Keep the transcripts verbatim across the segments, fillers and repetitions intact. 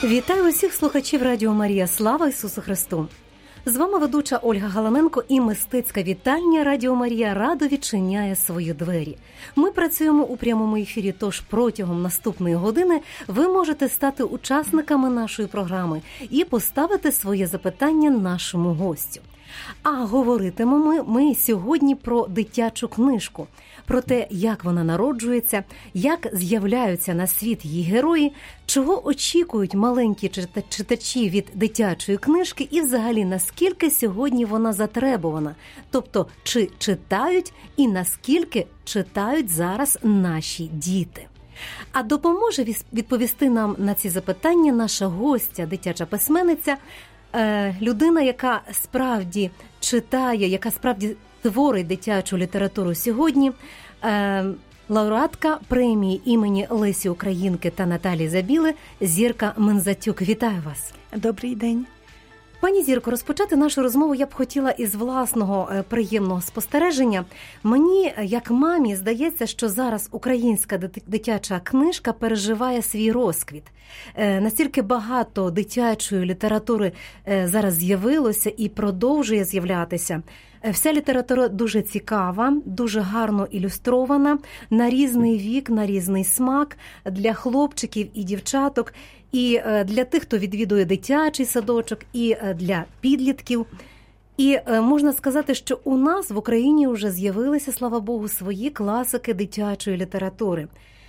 Вітаю усіх слухачів Радіо Марія. Слава Ісусу Христу! З вами ведуча Ольга Галаненко і мистецька вітальня Радіо Марія радо відчиняє свої двері. Ми працюємо у прямому ефірі, тож протягом наступної години ви можете стати учасниками нашої програми і поставити своє запитання нашому гостю. А говоритимемо ми, ми сьогодні про дитячу книжку, про те, як вона народжується, як з'являються на світ її герої, чого очікують маленькі читачі від дитячої книжки і взагалі наскільки сьогодні вона затребувана, тобто чи читають і наскільки читають зараз наші діти. А допоможе відповісти нам на ці запитання наша гостя, дитяча письменниця, людина, яка справді читає, яка справді творить дитячу літературу сьогодні, лауреатка премії імені Лесі Українки та Наталії Забіли Зірка Мензатюк. Вітаю вас. Добрий день. Пані Зірко, розпочати нашу розмову я б хотіла із власного приємного спостереження. Мені, як мамі, здається, що зараз українська дитяча книжка переживає свій розквіт. Настільки багато дитячої літератури зараз з'явилося і продовжує з'являтися. Вся література дуже цікава, дуже гарно ілюстрована, на різний вік, на різний смак, для хлопчиків і дівчаток, і для тих, хто відвідує дитячий садочок, і для підлітків. І можна сказати, що у нас в Україні вже з'явилися, слава Богу, свої класики дитячої літератури.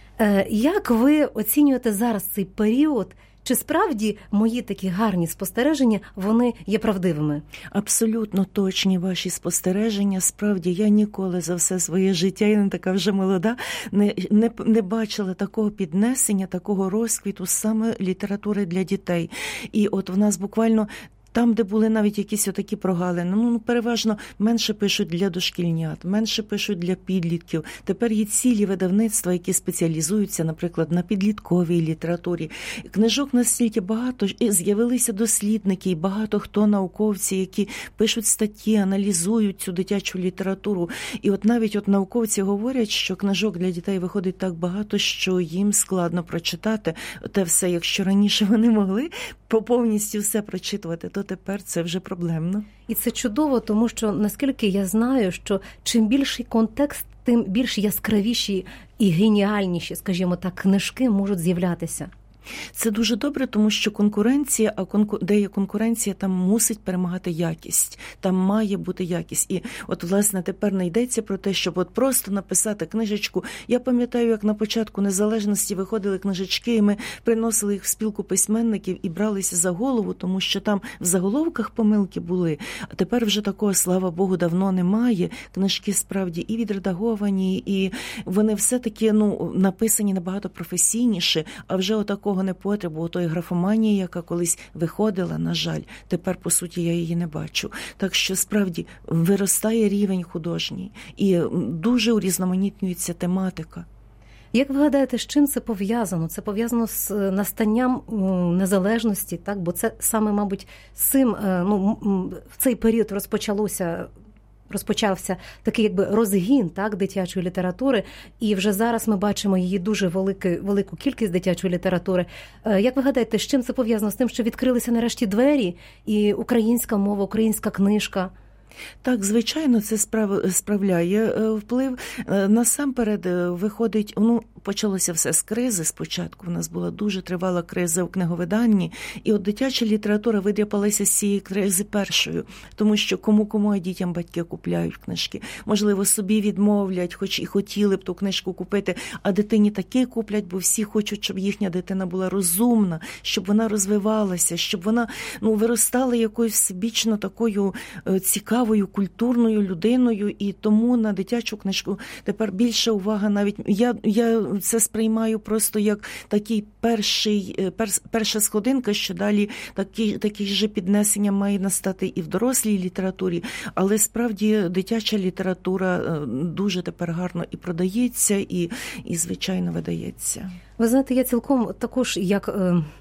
Як ви оцінюєте зараз цей період? Чи справді мої такі гарні спостереження, вони є правдивими? Абсолютно точні ваші спостереження. Справді, я ніколи за все своє життя, я не така вже молода, не, не, не бачила такого піднесення, такого розквіту саме літератури для дітей. І от в нас буквально там, де були навіть якісь отакі прогалини, ну, переважно менше пишуть для дошкільнят, менше пишуть для підлітків. Тепер є цілі видавництва, які спеціалізуються, наприклад, на підлітковій літературі. Книжок настільки багато, і з'явилися дослідники, і багато хто науковці, які пишуть статті, аналізують цю дитячу літературу. І от навіть от науковці говорять, що книжок для дітей виходить так багато, що їм складно прочитати те все. Якщо раніше вони могли повністю все прочитувати, то тепер це вже проблемно. І це чудово, тому що, наскільки я знаю, що чим більший контекст, тим більш яскравіші і геніальніші, скажімо так, книжки можуть з'являтися. Це дуже добре, тому що конкуренція, а конку... де є конкуренція, там мусить перемагати якість, там має бути якість. І от, власне, тепер не йдеться про те, щоб от просто написати книжечку. Я пам'ятаю, як на початку незалежності виходили книжечки, і ми приносили їх в спілку письменників і бралися за голову, тому що там в заголовках помилки були. А тепер вже такого, слава Богу, давно немає. Книжки справді і відредаговані, і вони все-таки, ну, написані набагато професійніше, а вже отакого непотребу, отої графоманії, яка колись виходила, на жаль, тепер, по суті, я її не бачу. Так що, справді, виростає рівень художній і дуже урізноманітнюється тематика. Як ви гадаєте, з чим це пов'язано? Це пов'язано з настанням незалежності, так? Бо це саме, мабуть, з цим, ну, в цей період розпочалося розпочався такий якби розгін, так, дитячої літератури, і вже зараз ми бачимо її дуже велику, велику кількість дитячої літератури. Як ви гадаєте, з чим це пов'язано? З тим, що відкрилися нарешті двері, і українська мова, українська книжка? Так, звичайно, це справ... справляє вплив. Насамперед виходить, ну, почалося все з кризи спочатку. У нас була дуже тривала криза у книговиданні, і от дитяча література видряпалася з цієї кризи першою, тому що кому-кому, а дітям батьки купляють книжки. Можливо, собі відмовлять, хоч і хотіли б ту книжку купити, а дитині таки куплять, бо всі хочуть, щоб їхня дитина була розумна, щоб вона розвивалася, щоб вона, ну, виростала якоюсь всебічно такою цікавою, культурною людиною, і тому на дитячу книжку тепер більша увага навіть. Я, я це сприймаю просто як такий перший, пер, перша сходинка, що далі такі, такі ж піднесення має настати і в дорослій літературі, але справді дитяча література дуже тепер гарно і продається, і, і звичайно, видається. Ви знаєте, я цілком також, як,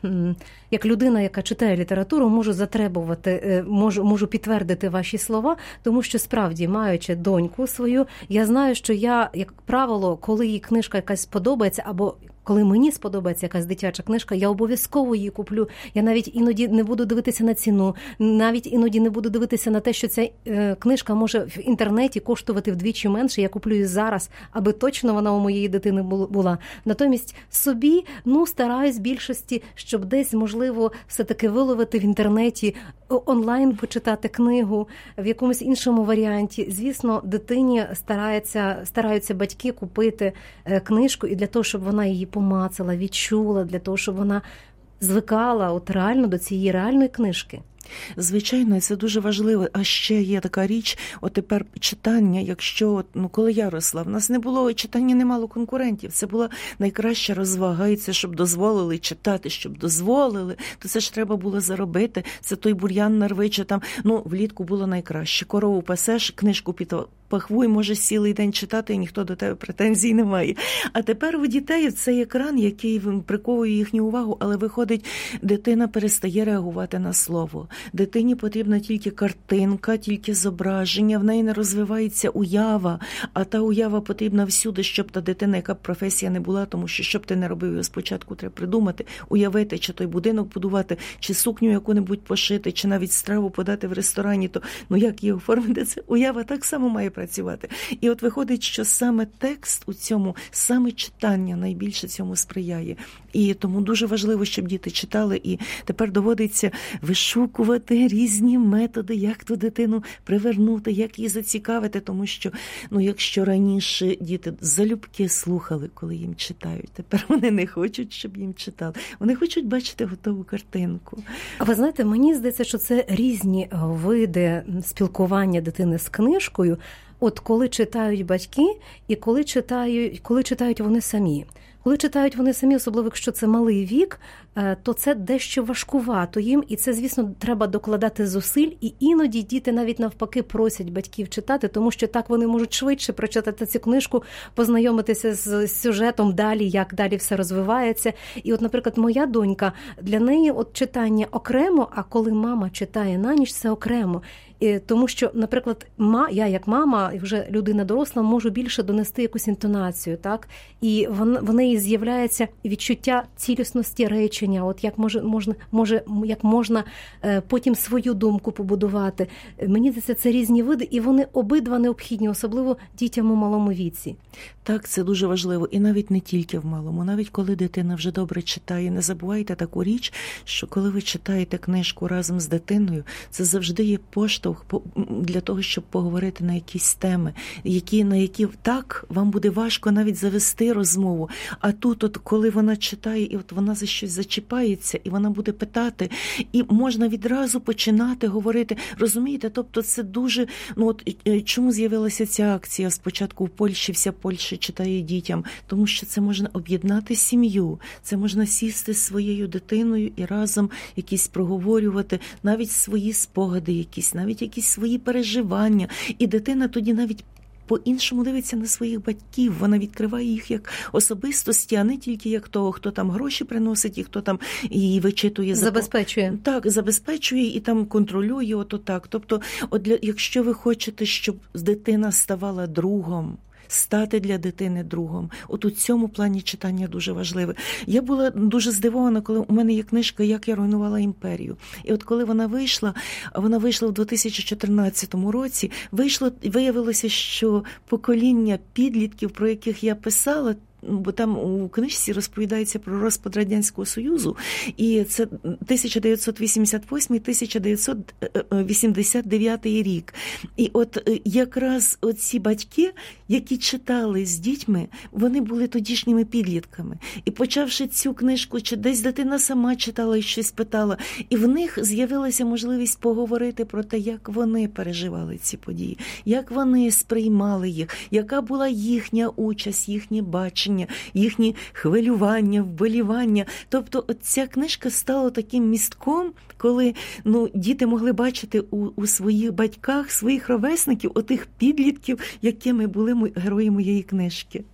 як людина, яка читає літературу, можу затребувати, можу, можу підтвердити ваші слова, тому що справді, маючи доньку свою, я знаю, що я, як правило, коли їй книжка якась подобається, або коли мені сподобається якась дитяча книжка, я обов'язково її куплю. Я навіть іноді не буду дивитися на ціну, навіть іноді не буду дивитися на те, що ця е, книжка може в інтернеті коштувати вдвічі менше. Я куплю її зараз, аби точно вона у моєї дитини була. Натомість собі, ну, стараюсь більшості, щоб десь, можливо, все-таки виловити в інтернеті, онлайн почитати книгу, в якомусь іншому варіанті. Звісно, дитині стараються, стараються батьки купити книжку і для того, щоб вона її помацала, відчула, для того, щоб вона звикала от реально до цієї реальної книжки. Звичайно, це дуже важливо. А ще є така річ, от тепер читання, якщо, ну, коли я росла, в нас не було, читання не мало конкурентів, це була найкраща розвага, і це, щоб дозволили читати, щоб дозволили, то це ж треба було заробити, це той бур'ян нарви, чи там, ну, влітку було найкраще. Корову пасеш, книжку під пахву і можеш цілий день читати, і ніхто до тебе претензій не має. А тепер у дітей цей екран, який приковує їхню увагу, але виходить, дитина перестає реагувати на слово. Дитині потрібна тільки картинка, тільки зображення, в неї не розвивається уява, а та уява потрібна всюди, щоб та дитина, яка б професія не була, тому що, щоб ти не робив, його спочатку треба придумати, уявити, чи той будинок будувати, чи сукню яку-небудь пошити, чи навіть страву подати в ресторані, то, ну, як її оформити, це уява так само має працювати. І от виходить, що саме текст у цьому, саме читання найбільше цьому сприяє. І тому дуже важливо, щоб діти читали, і тепер доводиться вишукувати різні методи, як ту дитину привернути, як її зацікавити, тому що, ну, якщо раніше діти залюбки слухали, коли їм читають, тепер вони не хочуть, щоб їм читали. Вони хочуть бачити готову картинку. А ви знаєте, мені здається, що це різні види спілкування дитини з книжкою, от коли читають батьки і коли читають, коли читають вони самі. Коли читають вони самі, особливо якщо це малий вік, то це дещо важкувато їм, і це, звісно, треба докладати зусиль, і іноді діти навіть навпаки просять батьків читати, тому що так вони можуть швидше прочитати цю книжку, познайомитися з сюжетом далі, як далі все розвивається. І от, наприклад, моя донька, для неї от читання окремо, а коли мама читає на ніч, це окремо. І тому що, наприклад, я як мама, і вже людина доросла, можу більше донести якусь інтонацію, так? І в неї з'являється відчуття цілісності речення, от як може, можна, може, як можна потім свою думку побудувати. Мені здається, це різні види, і вони обидва необхідні, особливо дітям у малому віці. Так, це дуже важливо. І навіть не тільки в малому. Навіть коли дитина вже добре читає, не забувайте таку річ, що коли ви читаєте книжку разом з дитиною, це завжди є поштовх для того, щоб поговорити на якісь теми, які, на які так вам буде важко навіть завести розмову. А тут, от, коли вона читає, і от вона за щось зачіпається, і вона буде питати, і можна відразу починати говорити. Розумієте? Тобто це дуже... Ну, от, чому з'явилася ця акція спочатку в Польщі, вся Польща читає дітям? Тому що це можна об'єднати сім'ю, це можна сісти з своєю дитиною і разом якісь проговорювати, навіть свої спогади якісь, навіть якісь свої переживання. І дитина тоді навіть по-іншому дивиться на своїх батьків, вона відкриває їх як особистості, а не тільки як того, хто там гроші приносить і хто там її вичитує. Забезпечує. Так, забезпечує і там контролює, ото так. Тобто, от для, якщо ви хочете, щоб дитина ставала другом, стати для дитини другом. От у цьому плані читання дуже важливе. Я була дуже здивована, коли у мене є книжка «Як я руйнувала імперію». І от коли вона вийшла, вона вийшла в дві тисячі чотирнадцятому році, вийшло, виявилося, що покоління підлітків, про яких я писала, бо там у книжці розповідається про розпад Радянського Союзу, і це тисяча дев'ятсот вісімдесят восьмий - тисяча дев'ятсот вісімдесят дев'ятий рік. І от якраз оці батьки, які читали з дітьми, вони були тодішніми підлітками. І почавши цю книжку, чи десь дитина сама читала і щось питала, і в них з'явилася можливість поговорити про те, як вони переживали ці події, як вони сприймали їх, яка була їхня участь, їхнє бачення, їхні хвилювання, вболівання. Тобто ця книжка стала таким містком, коли, ну, діти могли бачити у, у своїх батьках, своїх ровесників, отих підлітків, якими були герої моєї книжки.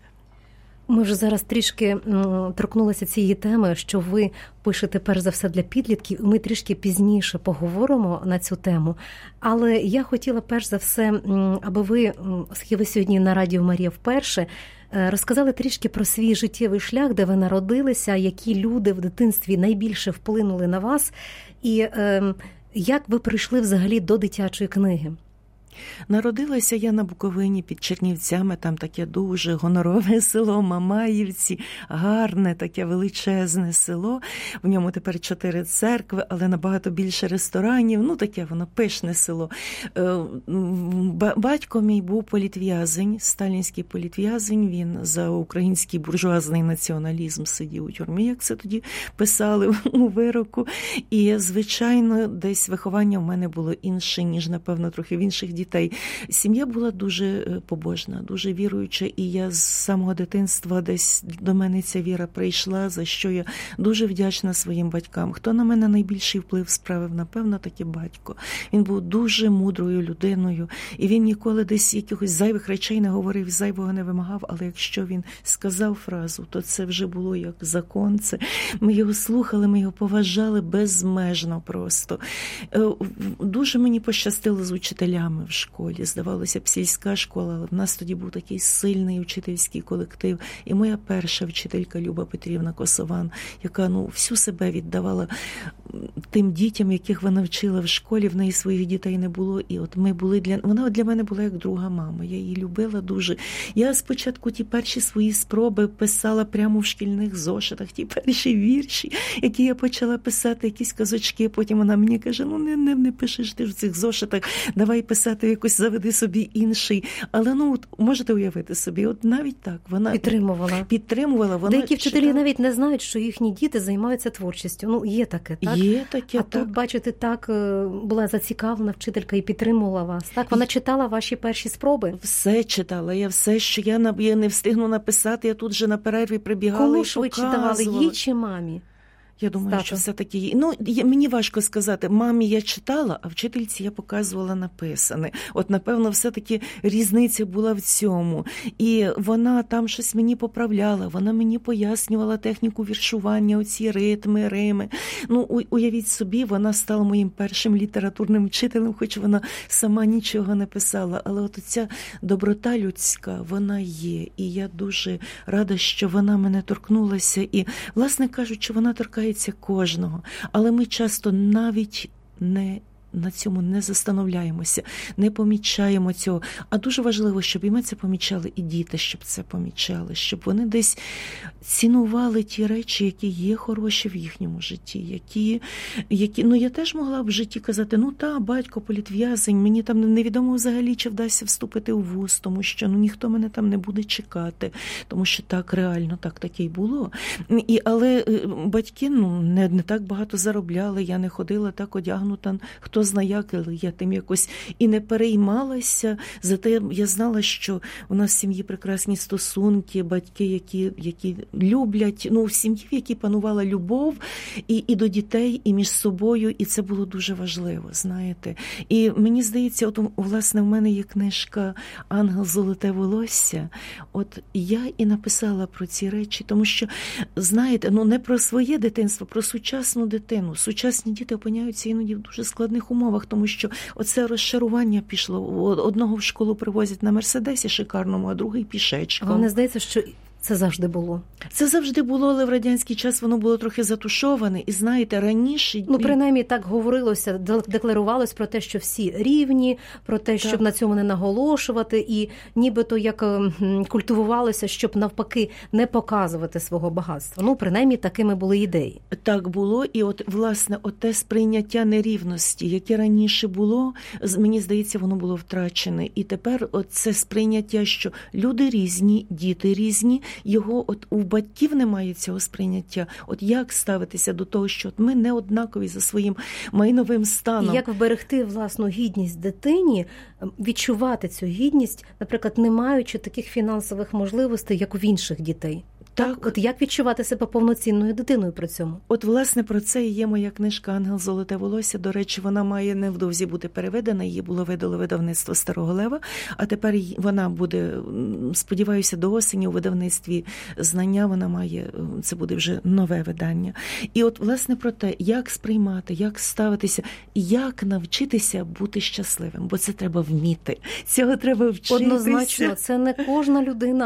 Ми вже зараз трішки торкнулися цієї теми, що ви пишете перш за все для підлітків, і ми трішки пізніше поговоримо на цю тему. Але я хотіла перш за все, аби ви, оскільки ви сьогодні на Радіо Марія вперше, розказали трішки про свій життєвий шлях, де ви народилися, які люди в дитинстві найбільше вплинули на вас, і е, як ви прийшли взагалі до дитячої книги. Народилася я на Буковині під Чернівцями, там таке дуже гонорове село Мамаївці, гарне, таке величезне село. В ньому тепер чотири церкви, але набагато більше ресторанів, ну таке воно пишне село. Батько мій був політв'язень, сталінський політв'язень, він за український буржуазний націоналізм сидів у тюрмі, як це тоді писали у вироку. І, звичайно, десь виховання в мене було інше, ніж, напевно, трохи в інших дітей. Сім'я була дуже побожна, дуже віруюча, і я з самого дитинства десь до мене ця віра прийшла, за що я дуже вдячна своїм батькам. Хто на мене найбільший вплив справив, напевно, таки батько. Він був дуже мудрою людиною, і він ніколи десь якихось зайвих речей не говорив, зайвого не вимагав, але якщо він сказав фразу, то це вже було як закон. Це ми його слухали, ми його поважали безмежно просто. Дуже мені пощастило з учителями в школі. Здавалося б, сільська школа, але в нас тоді був такий сильний учительський колектив. І моя перша вчителька Люба Петрівна Косован, яка ну всю себе віддавала тим дітям, яких вона вчила в школі, в неї своїх дітей не було. І от ми були для вона для мене була як друга мама. Я її любила дуже. Я спочатку ті перші свої спроби писала прямо в шкільних зошитах, ті перші вірші, які я почала писати, якісь казочки. Потім вона мені каже: ну не, не, не пишеш ти в цих зошитах, давай писати якось, заведи собі інший. Але ну от можете уявити собі, от навіть так вона підтримувала. Підтримувала. Вона деякі вчителі читала... навіть не знають, що їхні діти займаються творчістю. Ну є таке, так? Є таке, а так. тут, бачите, так була зацікавлена вчителька і підтримувала вас. Так, вона читала ваші перші спроби. Все читала. Я все, що я, я не встигну написати, я тут же на перерві прибігала. Кому і швидше давали, їй чи мамі? Я думаю, Стато. що все-таки... Ну, мені важко сказати. Мамі я читала, а вчительці я показувала написане. От, напевно, все-таки різниця була в цьому. І вона там щось мені поправляла, вона мені пояснювала техніку віршування, оці ритми, рими. Ну, уявіть собі, вона стала моїм першим літературним вчителем, хоч вона сама нічого не писала. Але от ця доброта людська, вона є. І я дуже рада, що вона мене торкнулася. І, власне кажучи, вона торкає кожного, але ми часто навіть не на цьому не застановляємося, не помічаємо цього. А дуже важливо, щоб і ми це помічали, і діти, щоб це помічали, щоб вони десь цінували ті речі, які є хороші в їхньому житті, які, які ну я теж могла б в житті казати, ну та, батько політв'язень, мені там невідомо взагалі, чи вдасться вступити у вуз, тому що ну ніхто мене там не буде чекати, тому що так, реально, так таке й було. І, але батьки, ну, не, не так багато заробляли, я не ходила так одягнута, хто знає як, але я тим якось і не переймалася. Зате я знала, що у нас в сім'ї прекрасні стосунки, батьки, які, які люблять, ну, в сім'ї, в якій панувала любов і, і до дітей, і між собою, і це було дуже важливо, знаєте. І мені здається, от, власне, в мене є книжка «Ангел золоте волосся». От я і написала про ці речі, тому що, знаєте, ну, не про своє дитинство, про сучасну дитину. Сучасні діти опиняються іноді в дуже складних умовах, тому що оце розчарування пішло. Одного в школу привозять на Мерседесі шикарному, а другий пішечком. А мені здається, що це завжди було. Це завжди було, але в радянський час воно було трохи затушоване. І знаєте, раніше... Ну, принаймні, так говорилося, декларувалось про те, що всі рівні, про те, так. щоб на цьому не наголошувати. І нібито як культивувалося, щоб навпаки не показувати свого багатства. Ну, принаймні, такими були ідеї. Так було. І от, власне, оте сприйняття нерівності, яке раніше було, мені здається, воно було втрачене. І тепер оце сприйняття, що люди різні, діти різні, його от у батьків немає цього сприйняття. От як ставитися до того, що от ми не однакові за своїм майновим станом. І як вберегти власну гідність дитині, відчувати цю гідність, наприклад, не маючи таких фінансових можливостей, як у інших дітей. Так, так, от як відчувати себе повноцінною дитиною при цьому? От, власне, про це і є моя книжка «Ангел золоте волосся». До речі, вона має невдовзі бути переведена, її було видало видавництво «Старого Лева», а тепер вона буде, сподіваюся, до осені у видавництві «Знання», вона має, це буде вже нове видання. І от, власне, про те, як сприймати, як ставитися, як навчитися бути щасливим, бо це треба вміти, цього треба вчитися. Однозначно, це не кожна людина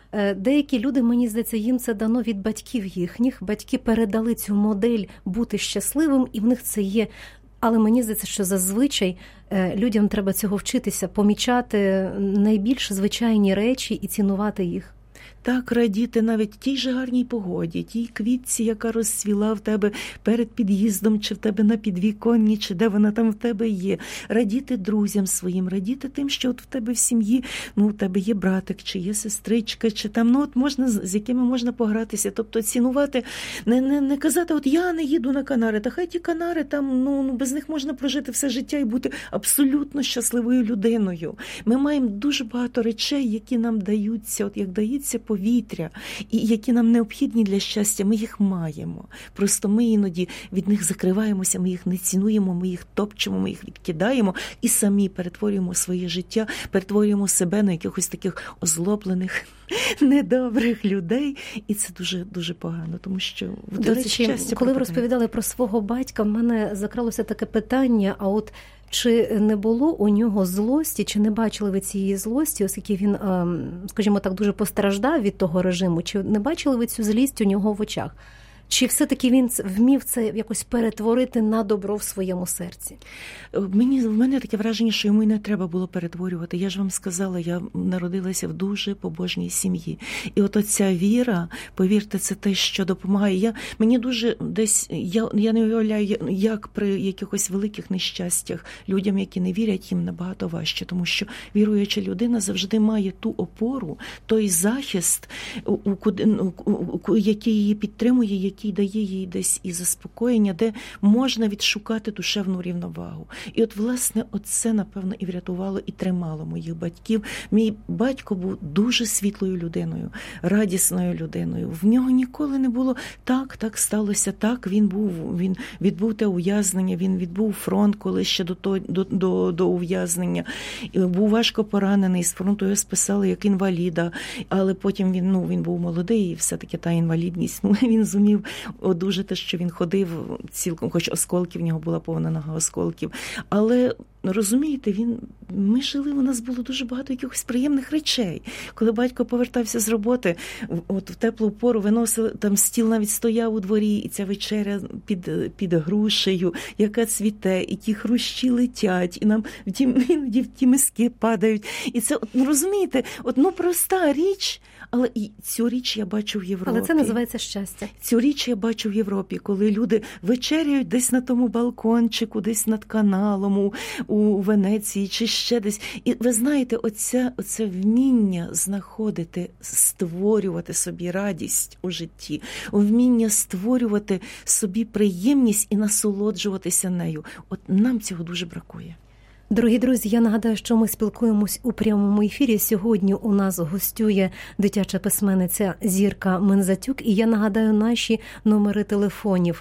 Деякі люди, мені здається, їм це дано від батьків їхніх. Батьки передали цю модель бути щасливим, і в них це є. Але мені здається, що зазвичай людям треба цього вчитися, помічати найбільш звичайні речі і цінувати їх. Так, радіти навіть тій же гарній погоді, тій квітці, яка розцвіла в тебе перед під'їздом, чи в тебе на підвіконні, чи де вона там в тебе є. Радіти друзям своїм, радіти тим, що от в тебе в сім'ї, ну, в тебе є братик, чи є сестричка, чи там, ну, от можна, з якими можна погратися. Тобто цінувати, не, не, не казати, от я не їду на Канари, та хай ті Канари, там, ну, ну, без них можна прожити все життя і бути абсолютно щасливою людиною. Ми маємо дуже багато речей, які нам даються, от як дається повітря, і які нам необхідні для щастя, ми їх маємо. Просто ми іноді від них закриваємося, ми їх не цінуємо, ми їх топчемо, ми їх відкидаємо і самі перетворюємо своє життя, перетворюємо себе на якихось таких озлоблених, недобрих людей. І це дуже-дуже погано, тому що до речі, коли ви розповідали про свого батька, в мене закралося таке питання, а от чи не було у нього злості, чи не бачили ви цієї злості, оскільки він, скажімо так, дуже постраждав від того режиму, чи не бачили ви цю злість у нього в очах? Чи все-таки він вмів це якось перетворити на добро в своєму серці? Мені, в мене таке враження, що йому й не треба було перетворювати. Я ж вам сказала, я народилася в дуже побожній сім'ї. І от оця віра, повірте, це те, що допомагає. Я, мені дуже десь, я, я не уявляю, як при якихось великих нещастях людям, які не вірять, їм набагато важче. Тому що віруюча людина завжди має ту опору, той захист, у, у, у, який її підтримує, який дає їй десь і заспокоєння, де можна відшукати душевну рівновагу. І от, власне, оце, напевно, і врятувало, і тримало моїх батьків. Мій батько був дуже світлою людиною, радісною людиною. В нього ніколи не було так, так сталося, так, він був, він відбув те ув'язнення, він відбув фронт, коли ще до, до, до, до, до ув'язнення. Був важко поранений, з фронту його списали як інваліда, але потім він, ну, він був молодий, і все-таки та інвалідність, ну, він зумів одужати, що він ходив цілком, хоч осколків, в нього була повна нога осколків. Але, розумієте, він, ми жили, у нас було дуже багато якихось приємних речей. Коли батько повертався з роботи, от в теплу пору виносили, там стіл навіть стояв у дворі, і ця вечеря під, під грушею, яка цвіте, і ті хрущі летять, і нам в ті, іноді в ті миски падають. І це, от, розумієте, от, ну, проста річ, але і цю річ я бачу в Європі. Але це називається щастя. Цю річ я бачу в Європі, коли люди вечеряють десь на тому балкончику, десь над каналом, у, у Венеції чи ще десь. І ви знаєте, оце, оце вміння знаходити, створювати собі радість у житті, вміння створювати собі приємність і насолоджуватися нею. От нам цього дуже бракує. Дорогі друзі, я нагадаю, що ми спілкуємось у прямому ефірі. Сьогодні у нас гостює дитяча письменниця Зірка Мензатюк. І я нагадаю наші номери телефонів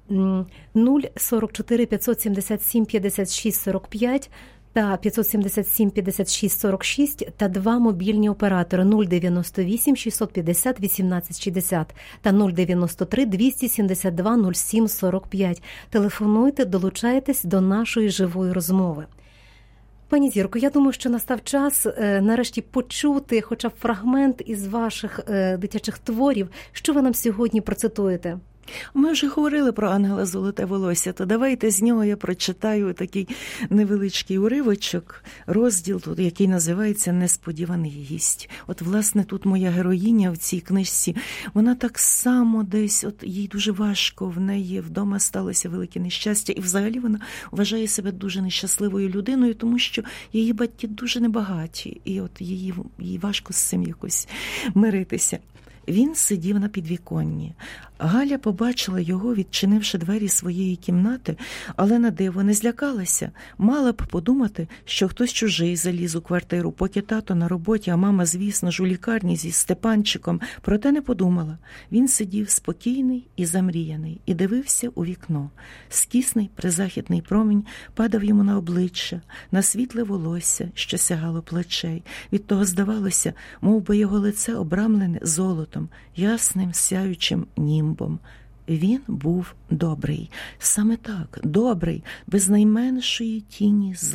нуль сорок чотири п'ятсот сімдесят сім п'ятдесят шість сорок п'ять та п'ятсот сімдесят сім п'ятдесят шість сорок шість та два мобільні оператори нуль дев'яносто вісім шістсот п'ятдесят вісімнадцять шістдесят та нуль дев'яносто три двісті сімдесят два нуль сім сорок п'ять. Телефонуйте, долучайтесь до нашої живої розмови. Пані Зірко, я думаю, що настав час е, нарешті почути хоча б фрагмент із ваших е, дитячих творів. Що ви нам сьогодні процитуєте? Ми вже говорили про ангела золоте волосся, то давайте з нього я прочитаю такий невеличкий уривочок, розділ, тут, який називається «Несподіваний гість». От, власне, тут моя героїня в цій книжці, вона так само десь, от їй дуже важко, в неї вдома сталося велике нещастя, і взагалі вона вважає себе дуже нещасливою людиною, тому що її батьки дуже небагаті, і от їй, їй важко з цим якось миритися. Він сидів на підвіконні. Галя побачила його, відчинивши двері своєї кімнати, але на диво не злякалася. Мала б подумати, що хтось чужий заліз у квартиру, поки тато на роботі, а мама, звісно ж, у лікарні зі Степанчиком. Проте не подумала. Він сидів спокійний і замріяний і дивився у вікно. Скісний призахідний промінь падав йому на обличчя, на світле волосся, що сягало плечей. Від того здавалося, мов би його лице обрамлене золотом, ясним сяючим німбом. Він був добрий. Саме так, добрий, без найменшої тіні зла.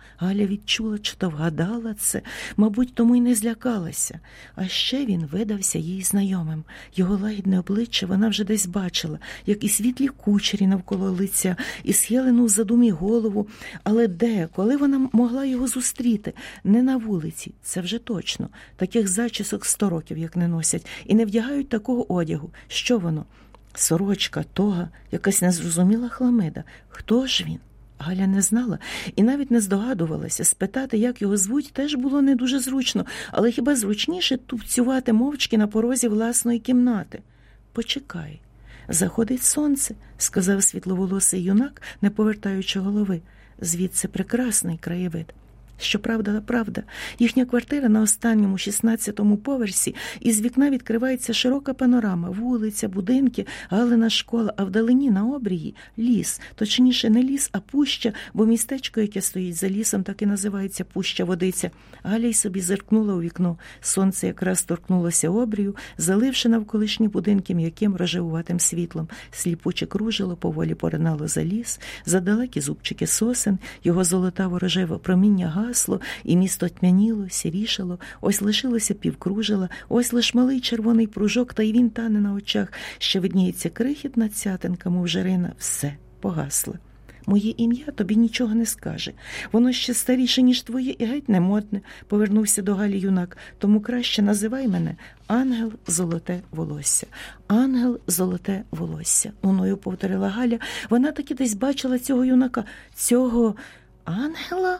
Галя відчула, чи то вгадала це, мабуть, тому й не злякалася. А ще він видався їй знайомим. Його лагідне обличчя вона вже десь бачила, як і світлі кучері навколо лиця, і схилену в задумі голову. Але де, коли вона могла його зустріти? Не на вулиці, це вже точно. Таких зачісок сто років, як не носять, і не вдягають такого одягу. Що воно? Сорочка, тога, якась незрозуміла хламида. Хто ж він? Галя не знала і навіть не здогадувалася. Спитати, як його звуть, теж було не дуже зручно, але хіба зручніше тупцювати мовчки на порозі власної кімнати? «Почекай, заходить сонце», – сказав світловолосий юнак, не повертаючи голови. Звідси прекрасний краєвид. Щоправда, правда, їхня квартира на останньому шістнадцятому поверсі, і з вікна відкривається широка панорама, вулиця, будинки, Галина школа, а вдалині на обрії – ліс. Точніше, не ліс, а пуща, бо містечко, яке стоїть за лісом, так і називається Пуща-Водиця. Галя й собі зиркнула у вікно. Сонце якраз торкнулося обрію, заливши навколишні будинки м'яким рожевуватим світлом. Сліпуче кружило, поволі поринало за ліс, за далекі зубчики сосен, його золотаво-рожеве проміння гасло, і місто тьмяніло, сірішало, ось лишилося півкружила, ось лиш малий червоний пружок, та й він тане на очах, ще видніється крихітна цятинка, мов жарина, все погасло. «Моє ім'я тобі нічого не скаже. Воно ще старіше, ніж твоє, і геть не модне», – повернувся до Галі юнак. «Тому краще називай мене Ангел Золоте волосся». «Ангел Золоте волосся», – луною повторила Галя. Вона таки десь бачила цього юнака. Цього ангела?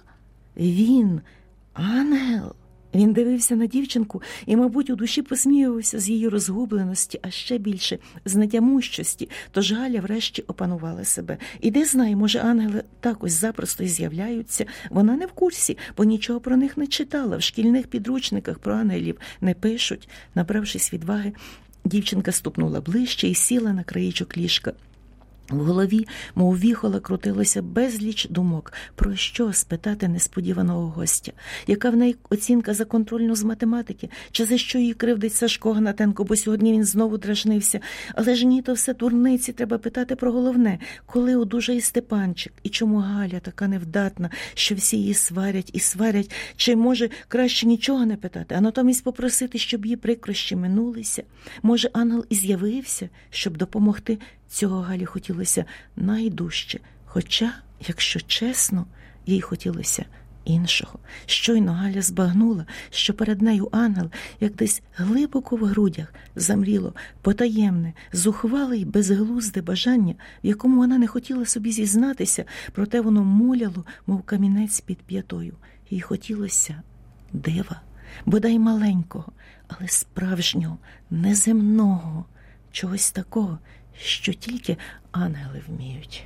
Він ангел? Він дивився на дівчинку і, мабуть, у душі посміювався з її розгубленості, а ще більше з нетямущості. Тож Галя врешті опанувала себе. І де знає, може, ангели так ось запросто і з'являються. Вона не в курсі, бо нічого про них не читала. В шкільних підручниках про ангелів не пишуть. Набравшись відваги, дівчинка ступнула ближче і сіла на краєчок ліжка. В голові, мов віхола, крутилося безліч думок. Про що спитати несподіваного гостя? Яка в неї оцінка за контрольну з математики? Чи за що її кривдить Сашко Гнатенко, бо сьогодні він знову дражнився? Але ж ні, то все дурниці, треба питати про головне. Коли одужає Степанчик? І чому Галя така невдатна, що всі її сварять і сварять? Чи, може, краще нічого не питати, а натомість попросити, щоб її прикрощі минулися? Може, ангел і з'явився, щоб допомогти? Цього Галі хотілося найдужче, хоча, якщо чесно, їй хотілося іншого. Щойно Галя збагнула, що перед нею ангел, як десь глибоко в грудях, замріло потаємне, зухвале й безглузде бажання, в якому вона не хотіла собі зізнатися, проте воно муляло, мов камінець під п'ятою. Їй хотілося дива, бодай маленького, але справжнього, неземного, чогось такого, що тільки ангели вміють.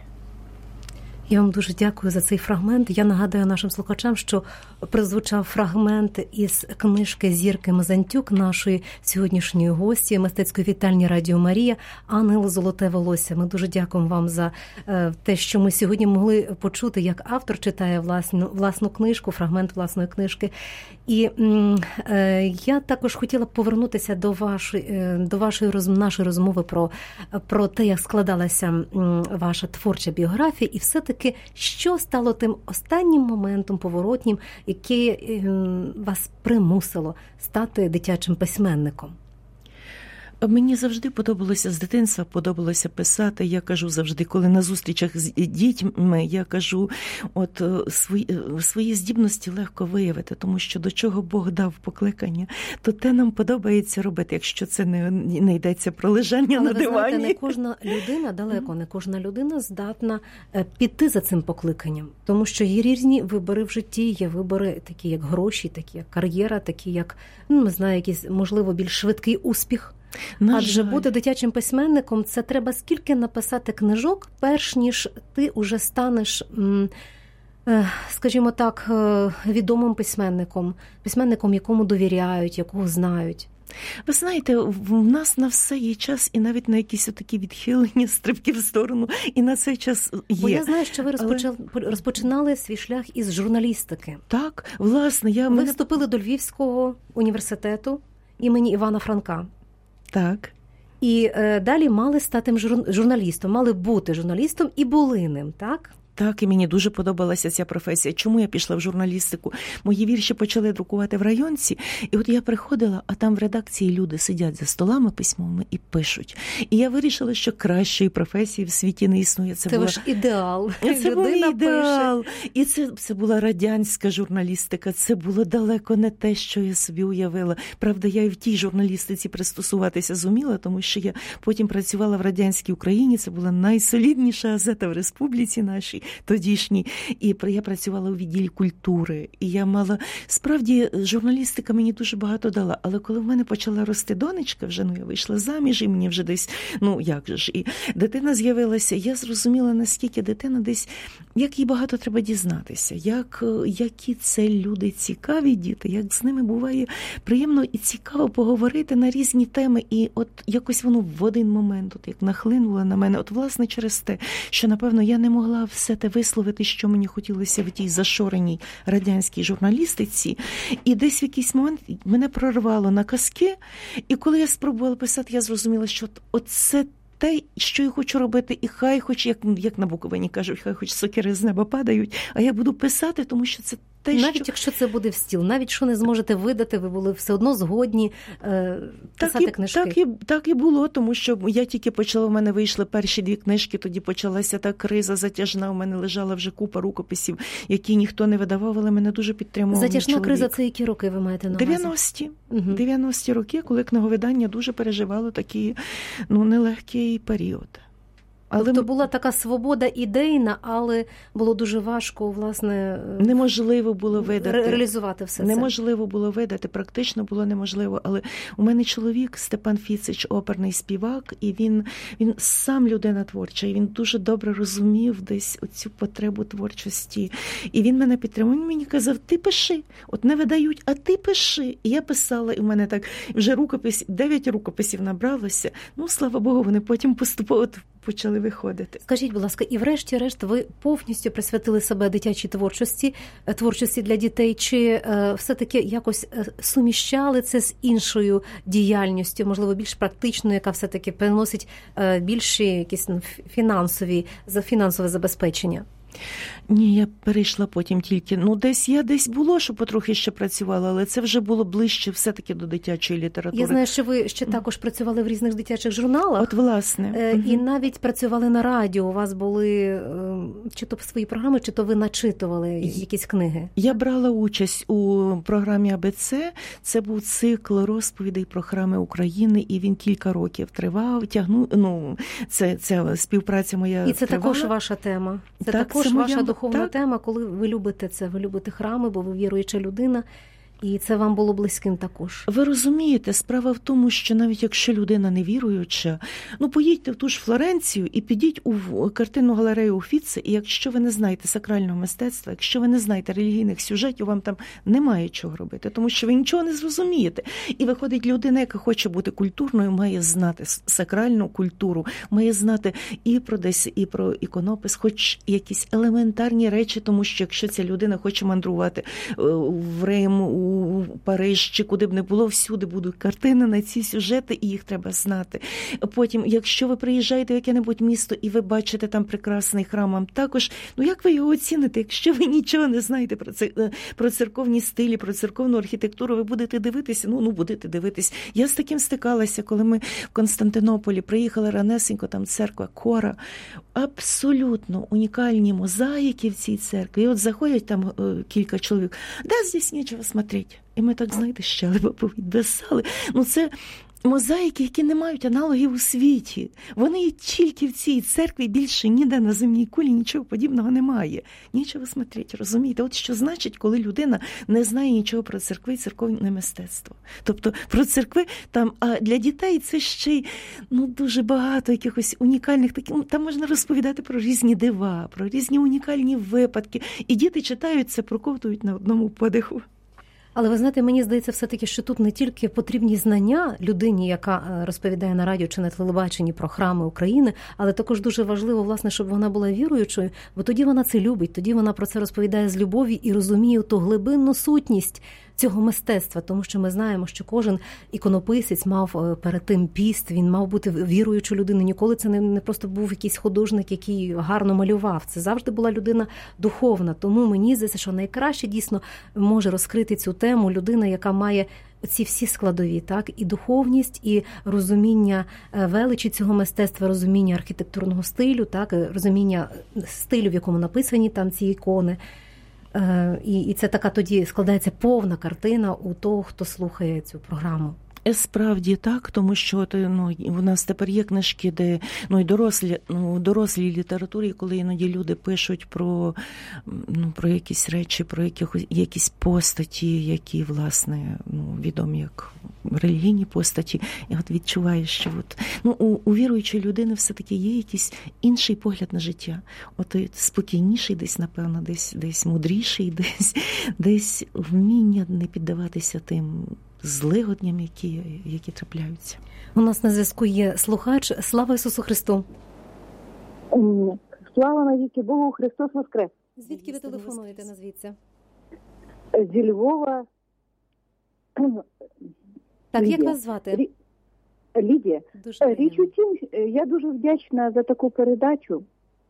Я вам дуже дякую за цей фрагмент. Я нагадаю нашим слухачам, що прозвучав фрагмент із книжки Зірки Мазантюк, нашої сьогоднішньої гості мистецької вітальні Радіо Марія, «Ангел Золоте волосся». Ми дуже дякуємо вам за те, що ми сьогодні могли почути, як автор читає власну, власну книжку, фрагмент власної книжки. І е, я також хотіла б повернутися до вашої, до вашої роз, нашої розмови про, про те, як складалася ваша творча біографія, і все-таки, що стало тим останнім моментом поворотнім, яке е, вас примусило стати дитячим письменником? Мені завжди подобалося з дитинства, подобалося писати. Я кажу завжди, коли на зустрічах з дітьми, я кажу, от свої, свої здібності легко виявити, тому що до чого Бог дав покликання, то те нам подобається робити, якщо це не, не йдеться про лежання Але на ви дивані. Знаєте, не кожна людина, далеко не кожна людина здатна піти за цим покликанням, тому що є різні вибори в житті, є вибори такі, як гроші, такі, як кар'єра, такі, як, ну, не знаю, якийсь, можливо, більш швидкий успіх. На Адже жаль. Бути дитячим письменником – це треба скільки написати книжок, перш ніж ти уже станеш, скажімо так, відомим письменником, письменником, якому довіряють, якого знають. Ви знаєте, в нас на все є час, і навіть на якісь такі відхилення, стрибки в сторону, і на цей час є. Бо я знаю, що ви розпочали, Але... розпочинали свій шлях із журналістики. Так, власне. Я... Ви вступили до Львівського університету імені Івана Франка. Так. І е, далі мали стати журналістом, мали бути журналістом і були ним, так? Так, і мені дуже подобалася ця професія. Чому я пішла в журналістику? Мої вірші почали друкувати в районці, і от я приходила, а там в редакції люди сидять за столами письмовими і пишуть. І я вирішила, що кращої професії в світі не існує. Це, це була... ваш ідеал. Це був ідеал. Пише. І це, це була радянська журналістика, це було далеко не те, що я собі уявила. Правда, я і в тій журналістиці пристосуватися зуміла, тому що я потім працювала в радянській Україні, це була найсолідніша газета в республіці нашій, тодішній. І я працювала у відділі культури. І я мала... Справді, журналістика мені дуже багато дала. Але коли в мене почала рости донечка, вже, ну, я вийшла заміж, і мені вже десь, ну, як же ж, і дитина з'явилася, я зрозуміла, наскільки дитина десь, як їй багато треба дізнатися, як, які це люди цікаві діти, як з ними буває приємно і цікаво поговорити на різні теми. І от якось воно в один момент, от як нахлинуло на мене, от власне через те, що, напевно, я не могла все те висловити, що мені хотілося в тій зашореній радянській журналістиці. І десь в якийсь момент мене прорвало на казки, і коли я спробувала писати, я зрозуміла, що от це те, що я хочу робити, і хай хоч, як, як на Буковині кажуть, хай хоч сокири з неба падають, а я буду писати, тому що це те, навіть що... якщо це буде в стіл, навіть що не зможете видати, ви були все одно згодні е, писати так і, книжки. Так і, так і було, тому що я тільки почала, в мене вийшли перші дві книжки, тоді почалася та криза затяжна, у мене лежала вже купа рукописів, які ніхто не видавав, але мене дуже підтримував. Затяжна криза – це які роки ви маєте на увазі? дев'яності. Угу. дев'яності роки, коли книговидання дуже переживало такий, ну, нелегкий період. Але... Тобто була така свобода ідейна, але було дуже важко, власне, неможливо було видати. Ре- реалізувати все це. Неможливо було видати, практично було неможливо. Але у мене чоловік Степан Фіцич, оперний співак, і він, він сам людина творча, і він дуже добре розумів десь оцю потребу творчості. І він мене підтримав, він мені казав, ти пиши, от не видають, а ти пиши. І я писала, і в мене так вже рукопис, дев'ять рукописів набралося. Ну, слава Богу, вони потім поступово почали виходити. Скажіть, будь ласка, і врешті-решт ви повністю присвятили себе дитячій творчості, творчості для дітей, чи е, все-таки якось суміщали це з іншою діяльністю, можливо, більш практичною, яка все-таки приносить е, більші якісь фінансові, фінансове забезпечення? Ні, я перейшла потім тільки, ну десь я десь було, що потрохи ще працювала, але це вже було ближче все-таки до дитячої літератури. Я знаю, що ви ще також працювали в різних дитячих журналах. От, власне. Е, угу. І навіть працювали на радіо, у вас були е, чи то свої програми, чи то ви начитували якісь книги? Я брала участь у програмі А Б Це, це був цикл розповідей про храми України, і він кілька років тривав, тягнув, ну, це, це співпраця моя І це тривала. Також ваша тема. Це так, також це ваша моя... духовна так. тема, коли ви любите це, ви любите храми, бо ви віруюча людина, і це вам було близьким також. Ви розумієте, справа в тому, що навіть якщо людина не віруюча, ну поїдьте в ту ж Флоренцію і підіть у картинну галерею Уфіци, і якщо ви не знаєте сакрального мистецтва, якщо ви не знаєте релігійних сюжетів, вам там немає чого робити, тому що ви нічого не зрозумієте. І виходить людина, яка хоче бути культурною, має знати сакральну культуру, має знати і про десь, і про іконопис, хоч якісь елементарні речі, тому що якщо ця людина хоче мандрувати в Рим, у у Париж, чи куди б не було, всюди будуть картини на ці сюжети, і їх треба знати. Потім, якщо ви приїжджаєте в яке-небудь місто, і ви бачите там прекрасний храм, вам також, ну як ви його оціните, якщо ви нічого не знаєте про це, про церковні стилі, про церковну архітектуру, ви будете дивитися, ну, ну будете дивитись. Я з таким стикалася, коли ми в Константинополі приїхали ранесенько, там церква Кора, абсолютно унікальні мозаїки в цій церкві. І от заходять там е, кілька чоловік, да, здесь нічого смотреть. І ми так, знаєте, щелепа повідбесали. Ну, це мозаїки, які не мають аналогів у світі. Вони є тільки в цій церкві, більше ніде на земній кулі нічого подібного немає. Нічого смотреть, розумієте? От що значить, коли людина не знає нічого про церкви і церковне мистецтво. Тобто про церкви там, а для дітей це ще й, ну, дуже багато якихось унікальних таких, там можна розповідати про різні дива, про різні унікальні випадки. І діти читають це, проковтують на одному подиху. Але ви знаєте, мені здається все-таки, що тут не тільки потрібні знання людині, яка розповідає на радіо чи на телебаченні про храми України, але також дуже важливо, власне, щоб вона була віруючою, бо тоді вона це любить, тоді вона про це розповідає з любов'ю і розуміє ту глибинну сутність цього мистецтва, тому що ми знаємо, що кожен іконописець мав перед тим піст, він мав бути віруючою людиною. Ніколи це не, не просто був якийсь художник, який гарно малював. Це завжди була людина духовна. Тому мені здається, що найкраще дійсно може розкрити цю тему людина, яка має ці всі складові, так, і духовність, і розуміння величі цього мистецтва, розуміння архітектурного стилю, так, розуміння стилю, в якому написані там ці ікони. І, і це така тоді складається повна картина у того, хто слухає цю програму. Справді так, тому що ну, у нас тепер є книжки, де ну, і дорослі, ну, дорослій літературі, коли іноді люди пишуть про, ну, про якісь речі, про яких, якісь постаті, які, власне, ну, відомі як релігійні постаті, і от відчуваєш, що от, ну, у, у віруючої людини все-таки є якийсь інший погляд на життя. От спокійніший десь, напевно, десь, десь мудріший, десь, десь вміння не піддаватися тим злигодням, які, які трапляються. У нас на зв'язку є слухач. Слава Ісусу Христу! Слава навіки Богу, Христос Воскрес! Звідки ви телефонуєте, назвіться? Зі Львова. Так, Лідія. Як вас звати? Лі... Лідія. Дуже Річ у тім, я дуже вдячна за таку передачу.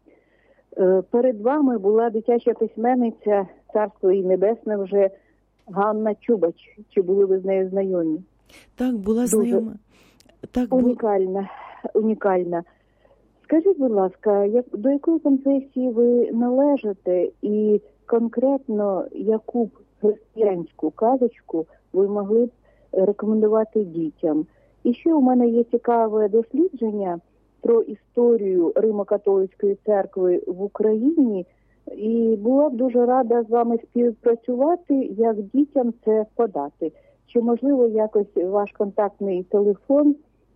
Перед вами була дитяча письменниця, царство їй небесне вже, Ганна Чубач. Чи були ви з нею знайомі? Так, була знайома. Так, унікальна, бу... унікальна. Скажіть, будь ласка, як, до якої конфесії ви належите і конкретно яку б християнську казочку ви могли б рекомендувати дітям? І ще у мене є цікаве дослідження про історію Римо-католицької церкви в Україні, і була б дуже рада з вами співпрацювати, як дітям це подати. Чи можливо якось ваш контактний телефон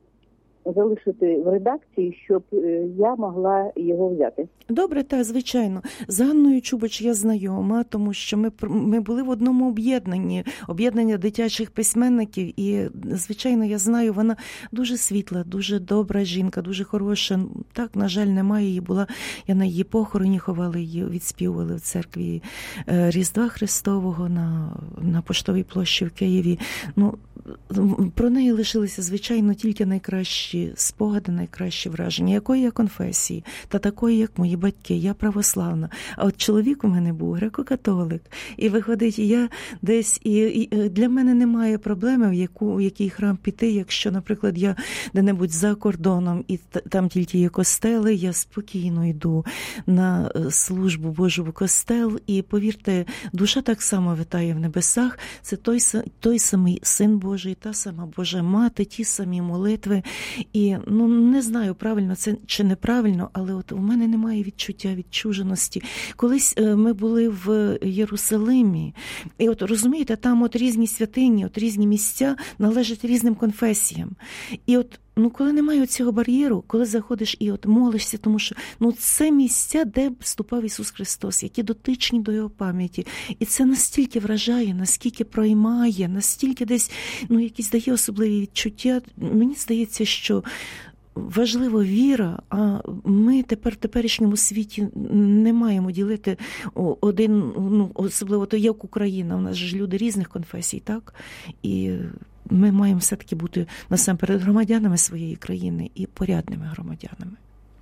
залишити в редакції, щоб я могла його взяти? Добре, так, звичайно. З Ганною Чубач я знайома, тому що ми, ми були в одному об'єднанні, об'єднання дитячих письменників, і, звичайно, я знаю, вона дуже світла, дуже добра жінка, дуже хороша. Так, на жаль, немає її, була, я на її похороні ховала її, відспівували в церкві Різдва Христового на, на Поштовій площі в Києві. Ну, про неї лишилися, звичайно, тільки найкращі спогади, найкращі враження. Якої я конфесії? Та такої, як мої батьки. Я православна. А от чоловік у мене був греко-католик. І виходить, я десь... І, і для мене немає проблеми, в, яку, в який храм піти, якщо, наприклад, я де-небудь за кордоном, і там тільки є костели, я спокійно йду на службу Божу в костел. І, повірте, душа так само витає в небесах. Це той, той самий Син Божий, та сама Божа Мати, ті самі молитви. І, ну, не знаю, правильно це чи неправильно, але от у мене немає відчуття відчуженості. Колись ми були в Єрусалимі, і от, розумієте, там от різні святині, от різні місця належать різним конфесіям. І от, ну, коли немає цього бар'єру, коли заходиш і от молишся, тому що, ну, це місця, де вступав Ісус Христос, які дотичні до Його пам'яті. І це настільки вражає, наскільки проймає, настільки десь, ну, якісь дає особливі відчуття. Мені здається, що важлива віра, а ми тепер в теперішньому світі не маємо ділити один, ну, особливо то як Україна, у нас ж люди різних конфесій, так? І ми маємо все-таки бути насамперед громадянами своєї країни і порядними громадянами.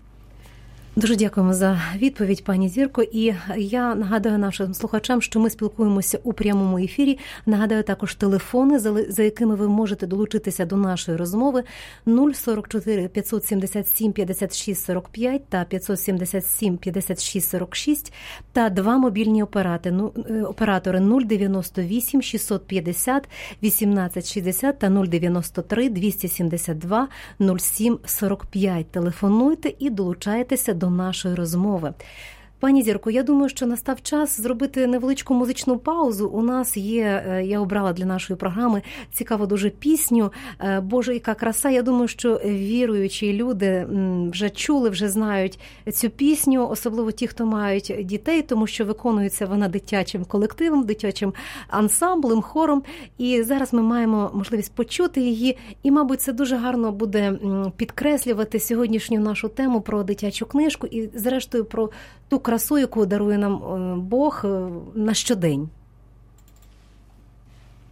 Дуже дякуємо за відповідь, пані Зірко. І я нагадаю нашим слухачам, що ми спілкуємося у прямому ефірі. Нагадаю також телефони, за якими ви можете долучитися до нашої розмови: нуль сорок чотири п'ятсот сімдесят сім п'ятдесят шість сорок п'ять та п'ятсот сімдесят сім п'ятдесят шість сорок шість та два мобільні оператори, ну, оператори нуль дев'яносто вісім шістсот п'ятдесят вісімнадцять шістдесят та нуль дев'яносто три двісті сімдесят два нуль сім сорок п'ять. Телефонуйте і долучайтеся до нашої розмови. Пані Зірко, я думаю, що настав час зробити невеличку музичну паузу. У нас є, я обрала для нашої програми цікаву дуже пісню «Боже, яка краса». Я думаю, що віруючі люди вже чули, вже знають цю пісню, особливо ті, хто мають дітей, тому що виконується вона дитячим колективом, дитячим ансамблем, хором. І зараз ми маємо можливість почути її. І, мабуть, це дуже гарно буде підкреслювати сьогоднішню нашу тему про дитячу книжку і, зрештою, про ту красу, яку дарує нам Бог на щодень.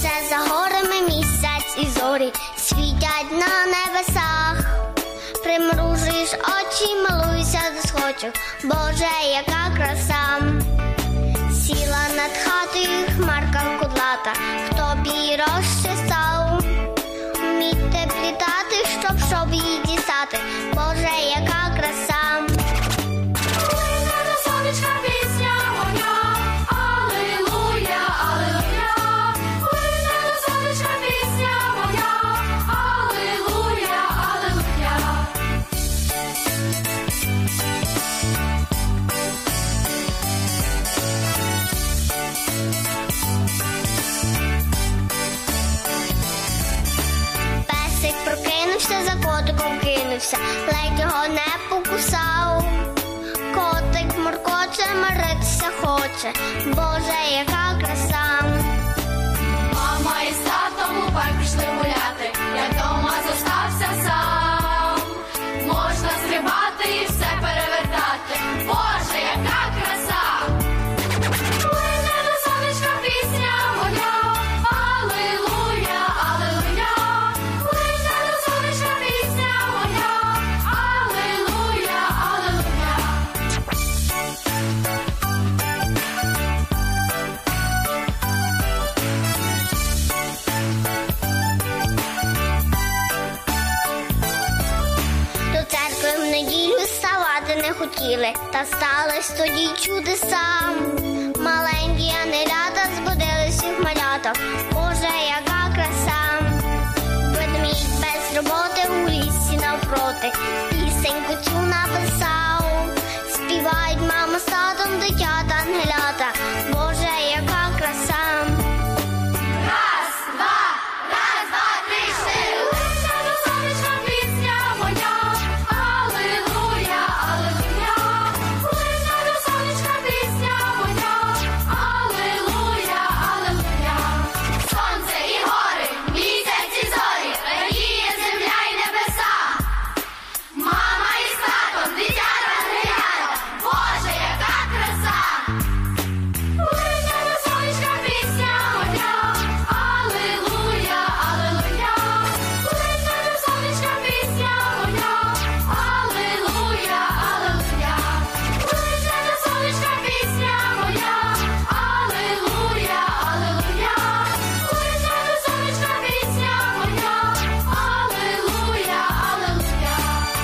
Сонце за горами, місяць і зорі світять на небесах. Примружиш очі, милуйся до схочу, Боже, яка краса. Сіла над хатою хмарка кудлата, хто б її розчесав. Вмійте плітати, щоб, щоб її дістати, Боже, яка краса. За котиком кинувся, ледь його не покусав. Котик моркоче, миритися хоче, Боже, яка краса. Мама із татом у парк пішли гуляти, я дома зостався сам. Можна стрибати і все перевертати, Боже, яка краса. Лине до сонечка пісня моя, алілуя, алілуя. Не хотіли, та стались тоді чудеса. Маленькі ангелята збудились у малятах, Боже, яка краса. Ведмідь без роботи у лісі навпроти пісеньку цю написав. Співають мама з татом, дитята, ангелята, Боже, яка краса. Раз, два, раз, два, три, чотири. Лише до сонечка пісня моя, алілуя, алілуя. Лише до сонечка пісня моя, алілуя, алілуя. Сонце і гори, місяць і зорі, радіє земля й небеса. Мама із татом, дитята, ангелята, Боже, яка краса. Лише до сонечка пісня моя, алілуя, алілуя. Лише до сонечка пісня моя, алілуя, алілуя. Лише до сонечка пісня моя, алілуя, алілуя. Лише до сонечка пісня моя, алілуя, алілуя.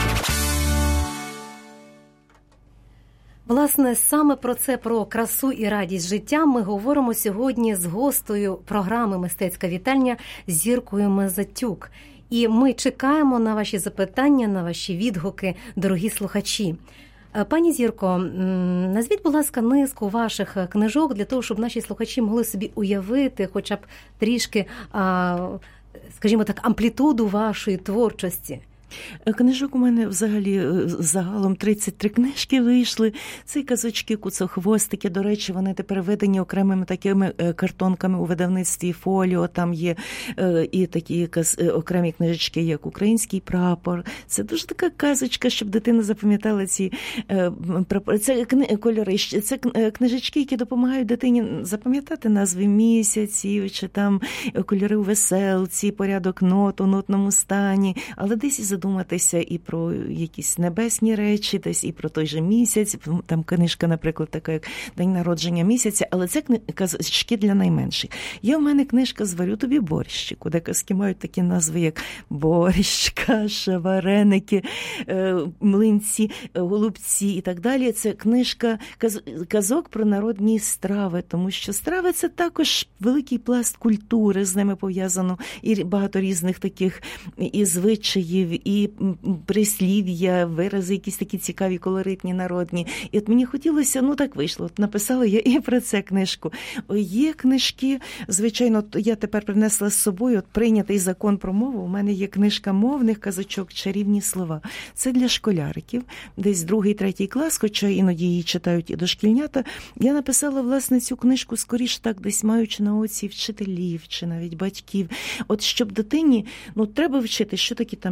Власне, саме про це, про красу і радість життя ми говоримо сьогодні з гостею програми «Мистецька вітальня» Зіркою Мезатюк. І ми чекаємо на ваші запитання, на ваші відгуки, дорогі слухачі. Пані Зірко, назвіть, будь ласка, низку ваших книжок для того, щоб наші слухачі могли собі уявити хоча б трішки, скажімо так, амплітуду вашої творчості. Книжок у мене взагалі загалом тридцять три книжки вийшли. Це казочки, куцохвостики. До речі, вони тепер видані окремими такими картонками у видавництві «Фоліо». Там є і такі окремі книжечки, як «Український прапор». Це дуже така казочка, щоб дитина запам'ятала ці прапори. Це кольори. Це книжечки, які допомагають дитині запам'ятати назви місяців, чи там кольори у веселці, порядок нот у нотному стані. Але десь і задуматися і про якісь небесні речі, десь і про той же місяць. Там книжка, наприклад, така, як «День народження місяця», але це казочки для найменших. Є в мене книжка «Зварю тобі борщику», де казки мають такі назви, як борщ, каша, вареники, млинці, голубці і так далі. Це книжка казок про народні страви, тому що страви – це також великий пласт культури, з ними пов'язано і багато різних таких і звичаїв, і прислів'я, вирази якісь такі цікаві, колоритні, народні. І от мені хотілося, ну так вийшло, от написала я і про це книжку. Є книжки, звичайно, я тепер принесла з собою, от прийнятий закон про мову, у мене є книжка мовних казочок «Чарівні слова». Це для школяриків, десь другий, третій клас, хоча іноді її читають і дошкільнята. Я написала, власне, цю книжку скоріш так, десь маючи на оці вчителів, чи навіть батьків. От щоб дитині, ну, треба вчити, що такі там суд,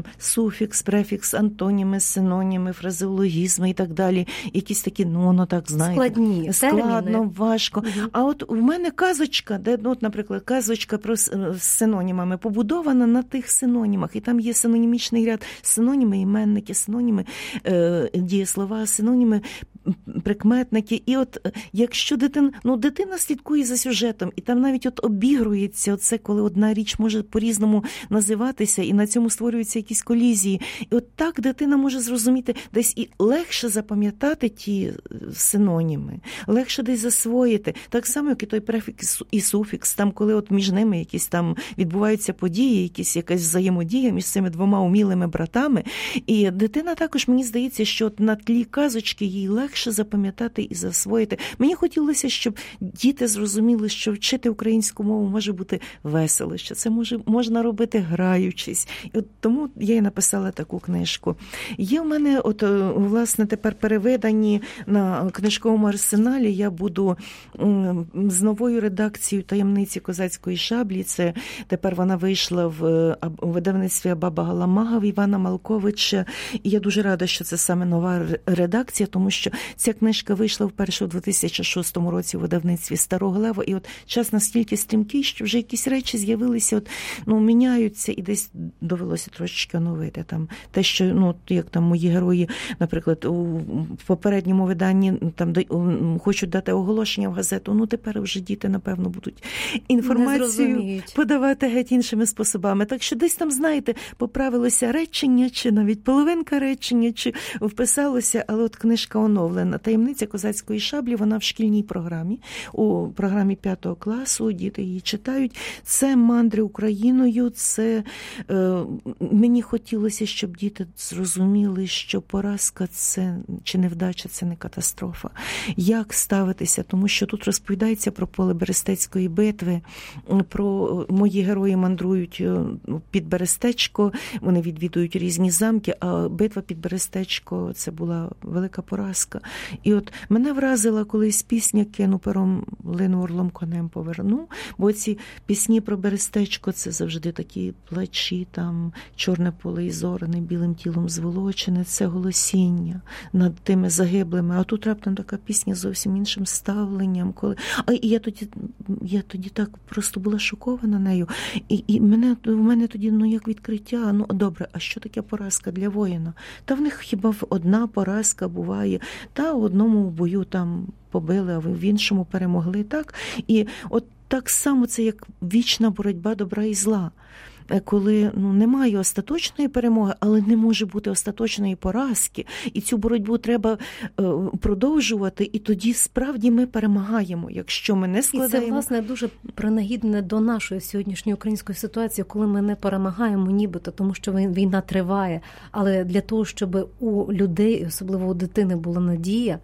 суфікс, префікс, антоніми, синоніми, фразеологізми і так далі. Якісь такі, ну, воно так, знаєте, складні складно, терміни. важко. Угу. А от в мене казочка, де, от, наприклад, казочка про з синонімами побудована на тих синонімах. І там є синонімічний ряд: синоніми, іменники, синоніми, е, дієслова, синоніми, прикметники. І от якщо дитина, ну, дитина слідкує за сюжетом, і там навіть от обігрується оце, коли одна річ може по-різному називатися, і на цьому створюються якісь колізії. І от так дитина може зрозуміти десь і легше запам'ятати ті синоніми, легше десь засвоїти. Так само, як і той префікс і суфікс, там, коли от між ними якісь там відбуваються події, якісь якась взаємодія між цими двома умілими братами. І дитина також, мені здається, що от на тлі казочки їй легше запам'ятати і засвоїти. Мені хотілося, щоб діти зрозуміли, що вчити українську мову може бути весело, що це може, можна робити граючись. І от тому я і написала таку книжку. Є в мене, от, власне, тепер перевидані на книжковому арсеналі, я буду з новою редакцією «Таємниці козацької шаблі». Це тепер вона вийшла в видавництві Баба Галамага в Івана Малковича. І я дуже рада, що це саме нова редакція, тому що ця книжка вийшла вперше у дві тисячі шостому році у видавництві Старого Лева. І от час настільки стрімкий, що вже якісь речі з'явилися, от, ну, міняються, і десь довелося трошечки оновити. Там те, що, ну, як там мої герої, наприклад, у попередньому виданні там хочуть дати оголошення в газету, ну, тепер вже діти, напевно, будуть інформацію подавати геть іншими способами. Так що десь там, знаєте, поправилося речення, чи навіть половинка речення, чи вписалося, але от книжка оновлена. «Таємниця козацької шаблі», вона в шкільній програмі, у програмі п'ятого класу, діти її читають. Це мандри Україною, це е, мені хотілося, щоб діти зрозуміли, що поразка це, чи невдача, це не катастрофа. Як ставитися, тому що тут розповідається про поле Берестецької битви, про мої герої мандрують під Берестечко, вони відвідують різні замки, а битва під Берестечко – це була велика поразка. І от мене вразила колись пісня «Кину пером, лину орлом конем поверну», бо ці пісні про Берестечко – це завжди такі плачі, там чорне поле і зоране, білим тілом зволочене, це голосіння над тими загиблими. А тут раптом така пісня з зовсім іншим ставленням. Коли... А і я тоді, я тоді так просто була шокована нею. І, і мене, в мене тоді, ну, як відкриття, ну, добре, а що таке поразка для воїна? Та в них хіба одна поразка буває? Та в одному бою там побили, а в іншому перемогли, так? І от так само це як вічна боротьба добра і зла. Коли, ну, немає остаточної перемоги, але не може бути остаточної поразки. І цю боротьбу треба е, продовжувати, і тоді справді ми перемагаємо, якщо ми не складаємо. І це, власне, дуже принагідне до нашої сьогоднішньої української ситуації, коли ми не перемагаємо нібито, тому що війна триває. Але для того, щоб у людей, особливо у дитини, була надія,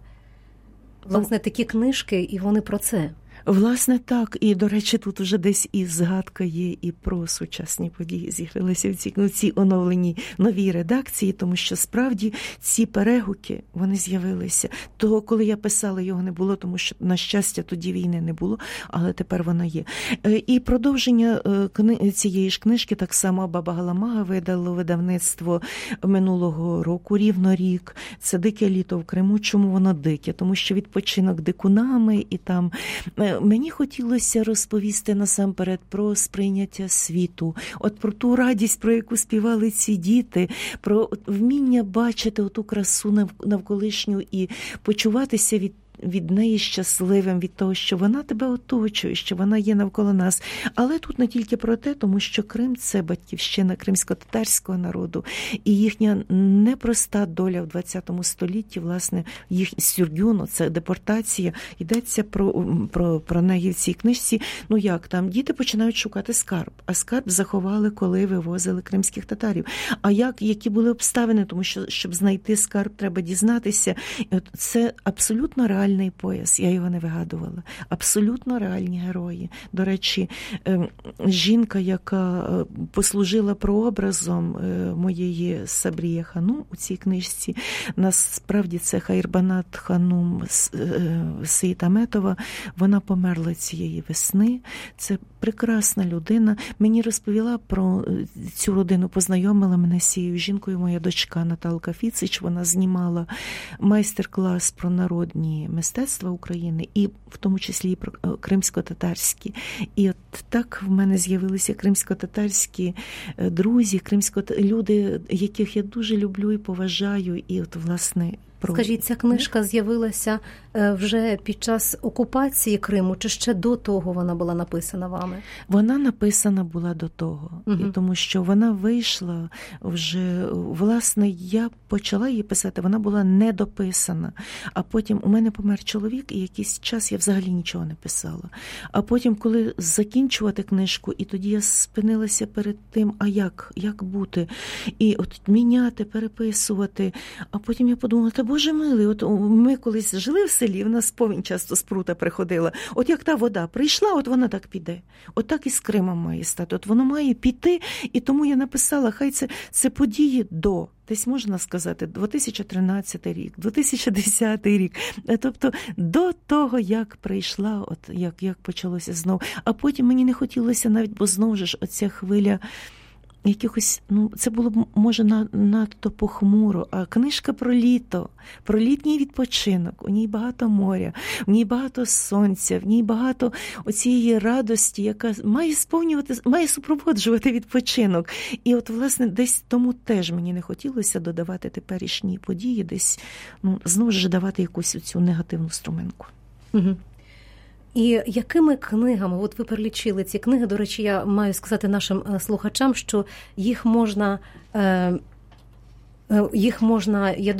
власне, такі книжки, і вони про це. Власне, так. І, до речі, тут вже десь і згадка є і про сучасні події з'явилися в цій, ну, цій оновленій новій редакції, тому що справді ці перегуки, вони з'явилися. Того, коли я писала, його не було, тому що, на щастя, тоді війни не було, але тепер вона є. І продовження цієї ж книжки так само Баба Галамага видало видавництво минулого року, рівно рік. Це «Дике літо в Криму». Чому воно дике? Тому що відпочинок дикунами, і там мені хотілося розповісти насамперед про сприйняття світу, от про ту радість, про яку співали ці діти, про вміння бачити оту красу навколишню і почуватися від від неї щасливим, від того, що вона тебе оточує, що вона є навколо нас. Але тут не тільки про те, тому що Крим – це батьківщина кримсько-татарського народу, і їхня непроста доля в ХХ столітті, власне, їх Сюргюну, це депортація, йдеться про, про, про неї в цій книжці. Ну як там? Діти починають шукати скарб, а скарб заховали, коли вивозили кримських татарів. А як, які були обставини, тому що, щоб знайти скарб, треба дізнатися. І от це абсолютно реальний пояс, я його не вигадувала. Абсолютно реальні герої. До речі, жінка, яка послужила прообразом моєї Сабрія Ханум у цій книжці, насправді це Хайрбанат Ханум Сейтаметова, вона померла цієї весни. Це прекрасна людина. Мені розповіла про цю родину, познайомила мене з цією жінкою моя дочка Наталка Фіцич. Вона знімала майстер-клас про народні мистецтва України, і в тому числі і про кримсько-татарські. І от так в мене з'явилися кримсько-татарські друзі, кримсько люди, яких я дуже люблю і поважаю. І от, власне, про... Скажіть, ця книжка з'явилася вже під час окупації Криму, чи ще до того вона була написана вами? Вона написана була до того, угу. і тому що вона вийшла вже, власне, я почала її писати, вона була недописана, а потім у мене помер чоловік, і якийсь час я взагалі нічого не писала. А потім, коли закінчувати книжку, і тоді я спинилася перед тим, а як, як бути, і от міняти, переписувати, а потім я подумала, та Боже милий, от ми колись жили в селі, в нас повінь часто з прута приходила. От як та вода прийшла, от вона так піде. От так і з Кримом має стати. От воно має піти, і тому я написала, хай це, це події до, десь можна сказати, дві тисячі тринадцятий рік, дві тисячі десятий рік. Тобто до того, як прийшла, от як, як почалося знову. А потім мені не хотілося навіть, бо знову ж оця хвиля якихось, ну, це було б, може, надто похмуро, а книжка про літо, про літній відпочинок, у ній багато моря, в ній багато сонця, в ній багато оцієї радості, яка має сповнювати, має супроводжувати відпочинок. І от, власне, десь тому теж мені не хотілося додавати теперішні події, десь, ну, знову ж давати якусь цю негативну струминку. Угу. І якими книгами, от ви перелічили ці книги, до речі, я маю сказати нашим слухачам, що їх можна, їх можна, я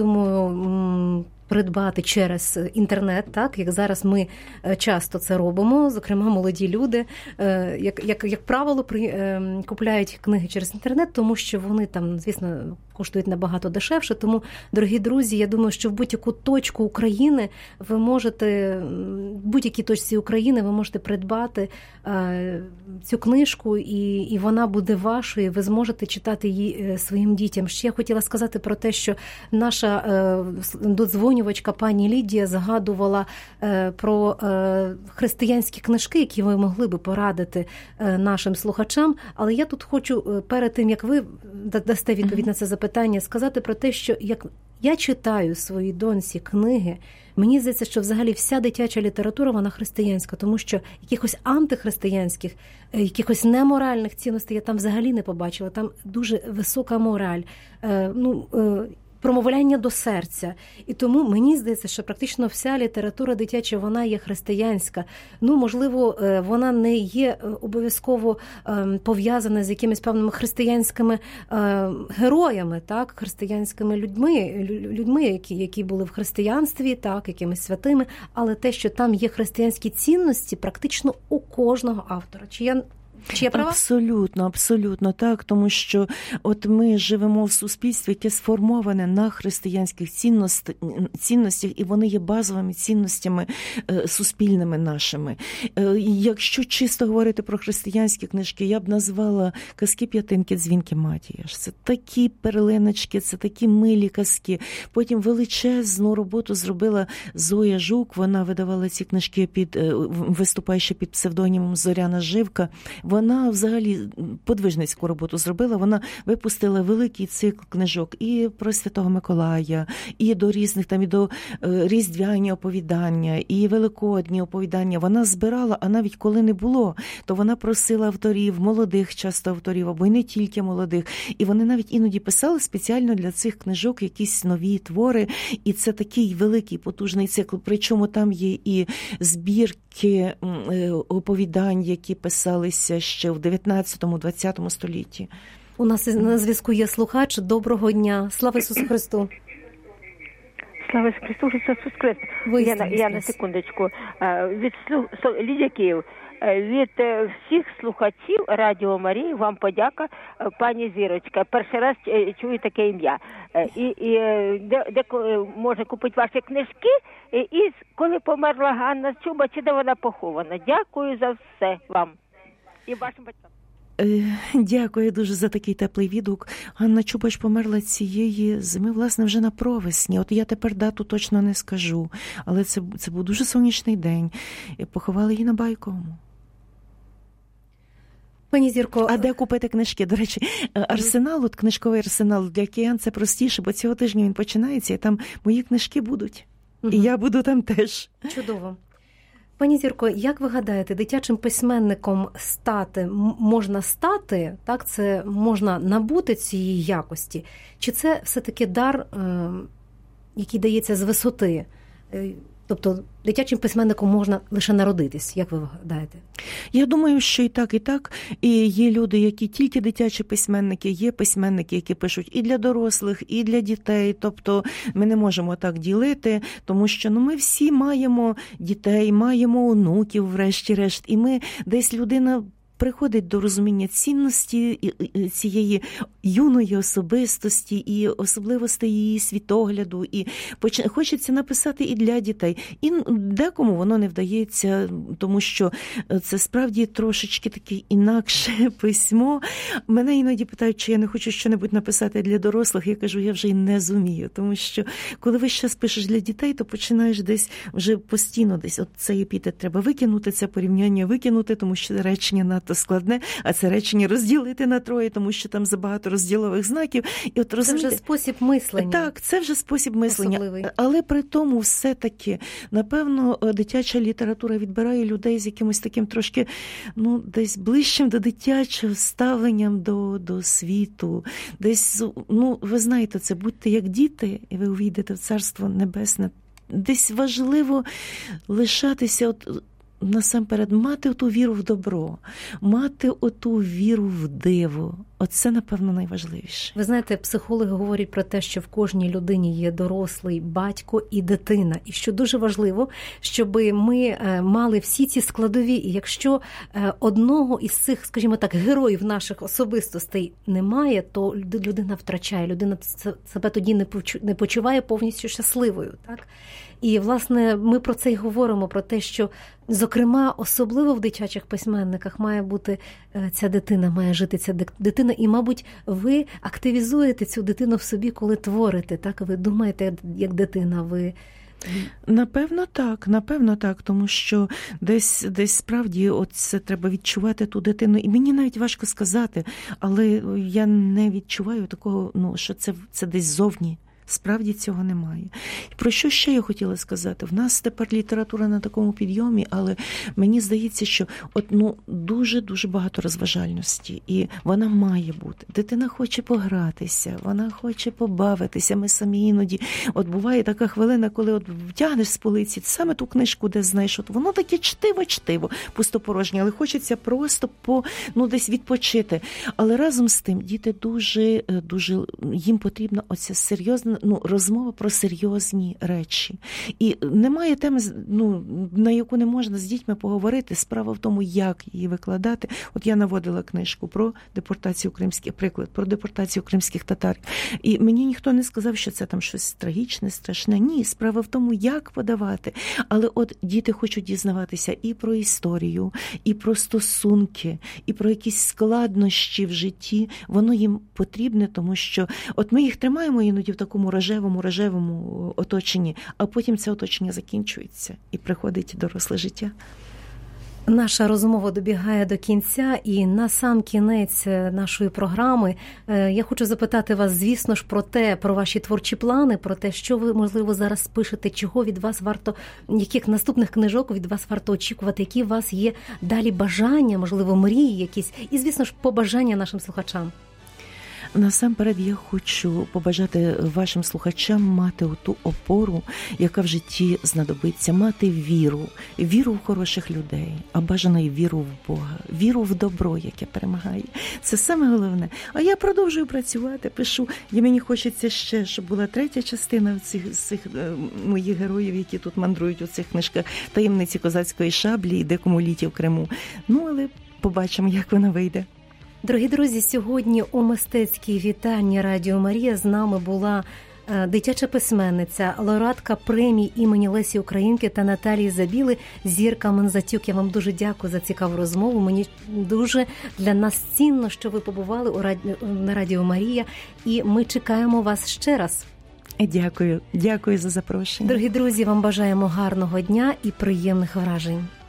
думаю, придбати через інтернет, так, як зараз ми часто це робимо, зокрема молоді люди, як, як, як правило, при, купляють книги через інтернет, тому що вони там, звісно, коштують набагато дешевше. Тому, дорогі друзі, я думаю, що в будь-яку точку України ви можете, в будь-якій точці України ви можете придбати е, цю книжку, і, і вона буде вашою, ви зможете читати її своїм дітям. Ще я хотіла сказати про те, що наша е, додзвонювачка пані Лідія згадувала е, про е, християнські книжки, які ви могли би порадити е, нашим слухачам. Але я тут хочу, перед тим, як ви дасте відповідь на це запитання, питання, сказати про те, що як я читаю своїй доньці книги, мені здається, що взагалі вся дитяча література, вона християнська, тому що якихось антихристиянських, якихось неморальних цінностей я там взагалі не побачила. Там дуже висока мораль, ну, промовляння до серця. І тому мені здається, що практично вся література дитяча, вона є християнська. Ну, можливо, вона не є обов'язково пов'язана з якимись певними християнськими героями, так, християнськими людьми, людьми, які, які були в християнстві, так, якимись святими, але те, що там є християнські цінності, практично у кожного автора. Чи я Чи я права? Абсолютно, абсолютно так, тому що от ми живемо в суспільстві, яке сформоване на християнських цінностях, цінностях, і вони є базовими цінностями е, суспільними нашими. Е, якщо чисто говорити про християнські книжки, я б назвала «Казки П'ятинки, дзвінки Матіяш». Це такі перлиночки, це такі милі казки. Потім величезну роботу зробила Зоя Жук, вона видавала ці книжки, під, е, виступаючи під псевдонімом Зоряна Живка. Вона взагалі подвижницьку роботу зробила, вона випустила великий цикл книжок і про Святого Миколая, і до різних, там, і до е, різдвяні оповідання, і великодні оповідання. Вона збирала, а навіть коли не було, то вона просила авторів, молодих часто авторів, або й не тільки молодих. І вони навіть іноді писали спеціально для цих книжок якісь нові твори, і це такий великий, потужний цикл. Причому там є і збірки е, оповідань, які писалися ще в дев'ятнадцятому-двадцятому столітті. У нас на зв'язку є слухач. Доброго дня. Слава Ісусу Христу. Слава Ісусу Христу, Ісус Христ. Я, на, я на секундочку. Від слух... Лідія Київ. Від всіх слухачів Радіо Марії вам подяка, пані Зірочка. Перший раз чую таке ім'я. І, і де, де можна купити ваші книжки, і, і коли померла Ганна Чуба, чи де вона похована. Дякую за все вам і вашим батькам. Дякую дуже за такий теплий відгук. Ганна Чубач померла цієї зими, власне, вже на провесні. От я тепер дату точно не скажу, але це, це був дуже сонячний день. Поховали її на Байковому. Пані Зірко, а де купити книжки? До речі, арсенал, от книжковий арсенал для киян це простіше, бо цього тижня він починається, і там мої книжки будуть. Угу. І я буду там теж. Чудово. Пані Зірко, як ви гадаєте, дитячим письменником стати можна стати, так, це можна набути цієї якості? Чи це все-таки дар, який дається з висоти? Тобто дитячим письменником можна лише народитись, як ви гадаєте? Я думаю, що і так, і так. І є люди, які тільки дитячі письменники, є письменники, які пишуть і для дорослих, і для дітей. Тобто ми не можемо так ділити, тому що ну, ми всі маємо дітей, маємо онуків, врешті-решт. І ми десь людина приходить до розуміння цінності цієї юної особистості і особливостей її світогляду, і хочеться написати і для дітей. І декому воно не вдається, тому що це справді трошечки таке інакше письмо. Мене іноді питають, чи я не хочу щось написати для дорослих. Я кажу, я вже й не зумію, тому що коли весь час пишеш для дітей, то починаєш десь вже постійно десь, от цей епітет треба викинути, це порівняння викинути, тому що речення надто складне, а це речення розділити на троє, тому що там забагато розділових знаків. І от, це вже спосіб мислення. Так, це вже спосіб мислення. Особливий. Але при тому все-таки, напевно, дитяча література відбирає людей з якимось таким трошки, ну, десь ближчим до дитячого ставленням до, до світу. Десь, ну, ви знаєте, це будьте як діти, і ви увійдете в Царство Небесне. Десь важливо лишатися от насамперед мати оту віру в добро, мати оту віру в диво. Оце, напевно, найважливіше. Ви знаєте, психологи говорять про те, що в кожній людині є дорослий батько і дитина. І що дуже важливо, щоб ми мали всі ці складові. І якщо одного із цих, скажімо так, героїв наших особистостей немає, то людина втрачає. Людина себе тоді не почуває повністю щасливою. Так? І, власне, ми про це й говоримо, про те, що, зокрема, особливо в дитячих письменниках має бути ця дитина, має жити ця дитина. І, мабуть, ви активізуєте цю дитину в собі, коли творите, так? Ви думаєте, як дитина, ви... Напевно, так, напевно, так, тому що десь, десь справді от це треба відчувати ту дитину. І мені навіть важко сказати, але я не відчуваю такого, ну, що це, це десь зовні. Справді цього немає. Про що ще я хотіла сказати? В нас тепер література на такому підйомі, але мені здається, що от, ну, дуже-дуже багато розважальності, і вона має бути. Дитина хоче погратися, вона хоче побавитися. Ми самі іноді, от буває така хвилина, коли от втягнеш з полиці саме ту книжку, де знаєш, от воно таке чтиво-чтиво, пустопорожнє, але хочеться просто по, ну, десь відпочити. Але разом з тим діти дуже, дуже, їм потрібна оця серйозна, ну, розмова про серйозні речі. І немає теми, ну, на яку не можна з дітьми поговорити. Справа в тому, як її викладати. От я наводила книжку про депортацію кримських, приклад, про депортацію кримських татар. І мені ніхто не сказав, що це там щось трагічне, страшне. Ні, справа в тому, як подавати. Але от діти хочуть дізнаватися і про історію, і про стосунки, і про якісь складнощі в житті. Воно їм потрібне, тому що от ми їх тримаємо іноді в такому рожевому, рожевому оточенні, а потім це оточення закінчується і приходить доросле життя. Наша розмова добігає до кінця, і на сам кінець нашої програми я хочу запитати вас, звісно ж, про те, про ваші творчі плани, про те, що ви, можливо, зараз пишете, чого від вас варто, яких наступних книжок від вас варто очікувати, які у вас є далі бажання, можливо, мрії якісь, і, звісно ж, побажання нашим слухачам. Насамперед я хочу побажати вашим слухачам мати оту опору, яка в житті знадобиться, мати віру, віру в хороших людей, а бажано й віру в Бога, віру в добро, яке перемагає. Це саме головне. А я продовжую працювати, пишу. І мені хочеться ще, щоб була третя частина цих, цих моїх героїв, які тут мандрують у цих книжках «Таємниці козацької шаблі» і «Дикому літі в Криму». Ну, але побачимо, як вона вийде. Дорогі друзі, сьогодні у мистецькій вітальні Радіо Марія з нами була дитяча письменниця, лауреатка премії імені Лесі Українки та Наталії Забіли Зірка Мензатюк. Я вам дуже дякую за цікаву розмову. Мені дуже для нас цінно, що ви побували у раді... на Радіо Марія, і ми чекаємо вас ще раз. Дякую. Дякую за запрошення. Дорогі друзі, вам бажаємо гарного дня і приємних вражень.